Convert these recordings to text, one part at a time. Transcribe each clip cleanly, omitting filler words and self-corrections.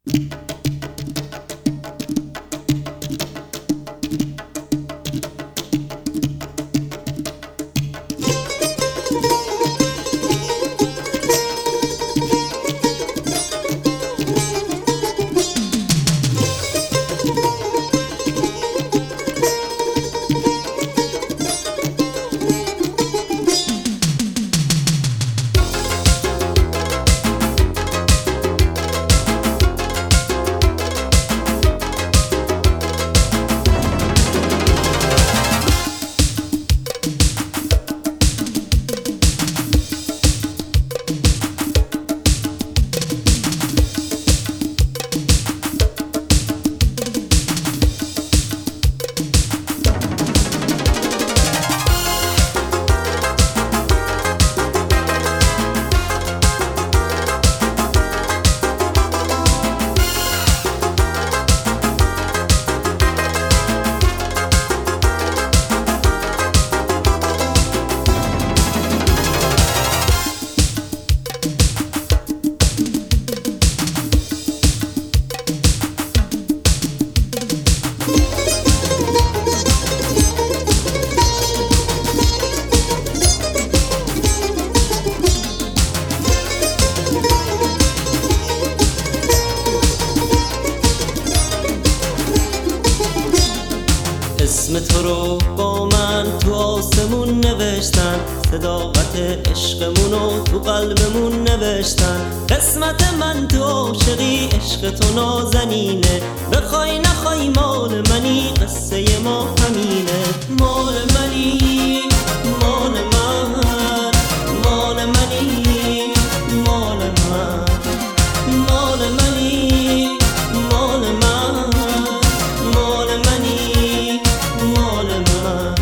اسم تو رو با من تو آسمون نوشتن، صداقت عشقمونو تو قلبمون نوشتن. قسمت من تو عاشقی، عشق تو نازنینه، بخوای نخوای مال منی، قصه ما همینه. مال منی، مال من، مال منی، مال من، مال منی، مال من، مال منی، مال من.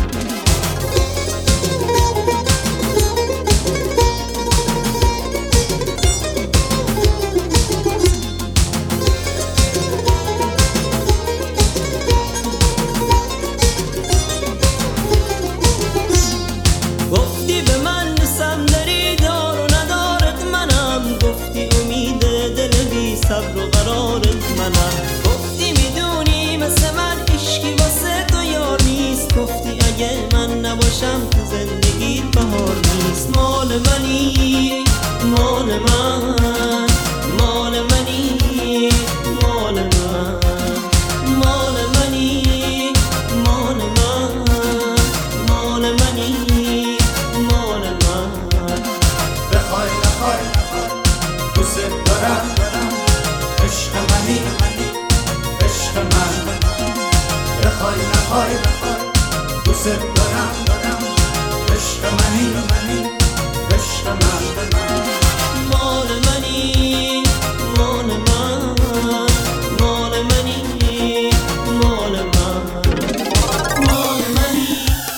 گفتی به من دوستم داری، دار و ندارت منم، گفتی امید دل بی صبر و قرارت منم. گفتی میدونی مثل من عشقی واسه تو یار نیست، گفتی اگه من نباشم تو زندگیت بهار نیست. مال منی، مال من، مال منی، مال من، مال منی، مال من، مال منی، مال من. بخوای نخوای دوست دارم، عشق منی، عشق من. بخوای نخوای دوست دارم، عشق منی، عشق من. مال منی، مال من، مال منی، مال من، مال منی.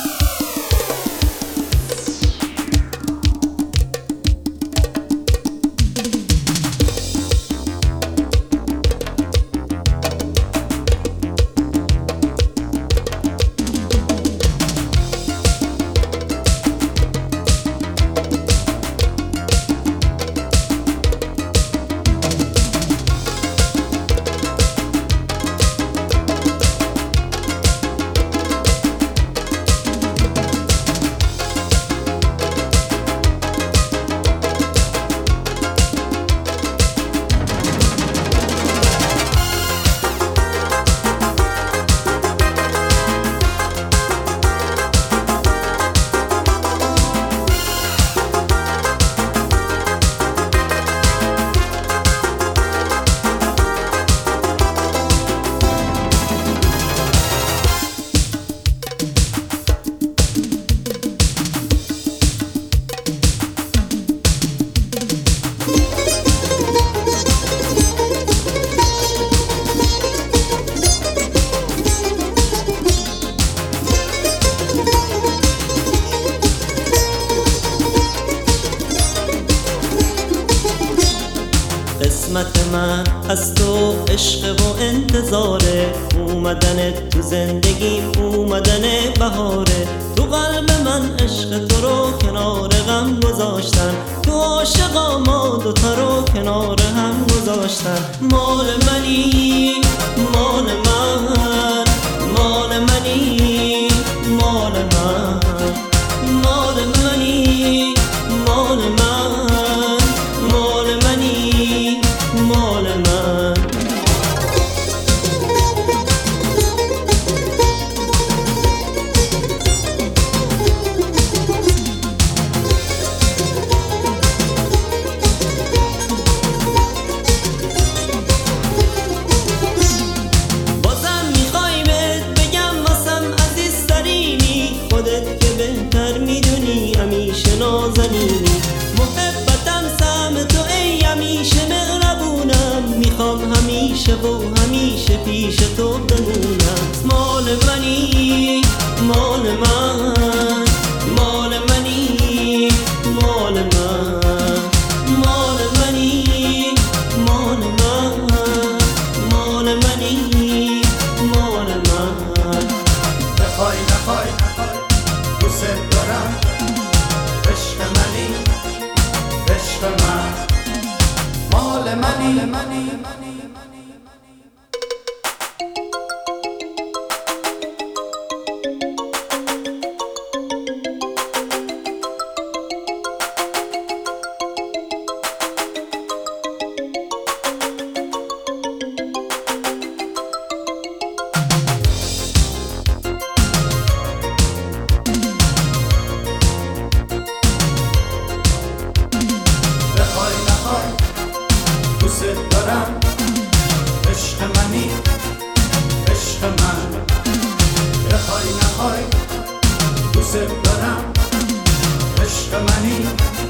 قسمت من از تو عشق و انتظاره، اومدن تو زندگیم اومدن بهاره. تو قلب من عشق تو رو کنار غم گذاشتن، تو عاشقا ما دوتا رو کنار هم گذاشتن. مال منی مال من، مال منی مال من، مال منی مال من، مال منی مال من. خودت که بهتر میدونی همیشه نازنینی، محبتم سهم تو ای همیشه مهربونم، میخوام همیشه و همیشه پیش تو بمونم. مال منی مال من، مال منی مال من، مال منی مال من، مال منی مال من. بخوای نخوای دوست دارم، عشق منی عشق من، مال منی. دوست دارم، عشق منی عشق من. بخوای نخوای دوست دارم، عشق منی